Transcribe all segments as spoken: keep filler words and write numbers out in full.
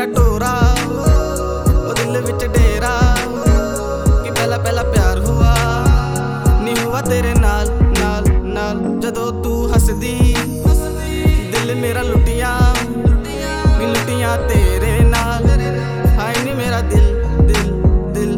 टोरा ओ दिल विच डेरा कि पहला पहला प्यार हुआ नहीं हुआ तेरे नाल नाल नाल जदों तू हसदी दिल मेरा लुटिया नी लुटिया तेरे नाल हाय नी मेरा दिल दिल दिल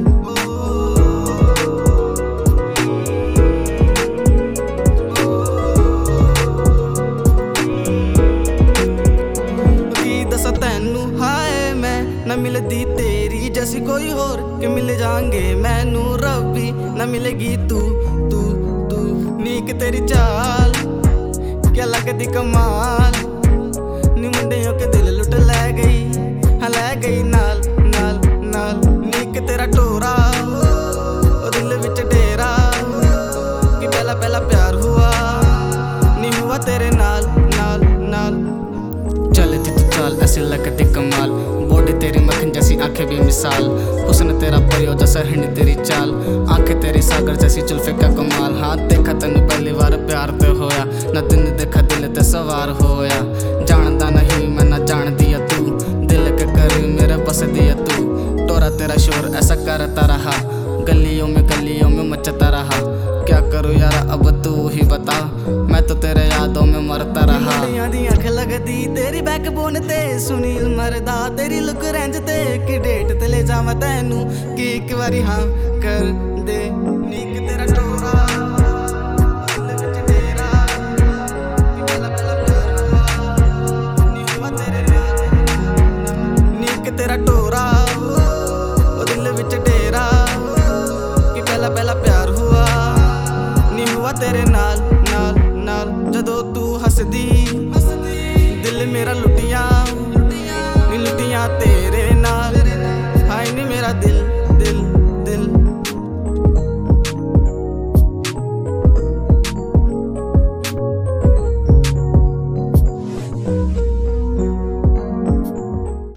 न मिलदी तेरी जैसी कोई होर कि मिल जाएंगे मैनू रब्बी न मिलेगी तू तू तू नीक तेरी चाल क्या लगदी कमाल नी मुंडियों के दिल लुट लै गई हाँ लै गई नाल नाल नाल नीक तेरा टोरा ओ दिल विच डेरा कि पहला पहला प्यार हुआ नहीं हुआ तेरे नाल नाल नाल चलती तू चाल ऐसी लगती कमाल बॉडी तेरी मक्खन जैसी आंखें भी मिसाल हुस्न तेरा परियो जैसा हिंड तेरी चाल आंखें तेरी सागर जैसी जुल्फे का कमाल हाँ देखा तेनू पहली बार प्यार ते होया ना दिन देखा दिल ते सवार होया जानदा नहीं मैं ना जान दिया तू दिल के करीब मेरे बस दिया तू टोरा तेरा शोर ऐसा करता रहा गलियों में गलियों में मचता रहा क्या करूँ यार अब तू ही बता मैं तो तेरे यादों में मरता रहा दी अख लगदी तेरी बैकबोन ते सुनील मरदा तेरी लुक रेंज ते कि डेट ते ले जावां तैनू कि एक बारी हाँ कर दे नीक तेरा टोरा दिल विच डेरा कि पहला पहला प्यार हुआ नहीं हुआ तेरे नाल नीक तेरा टोरा ओ दिल विच डेरा कि पहला पहला प्यार हुआ नहीं हुआ तेरे नाल नाल नाल जदों तू हसदी दिल मेरा लुटिया नी लुटिया तेरे नाल हाय नी मेरा दिल दिल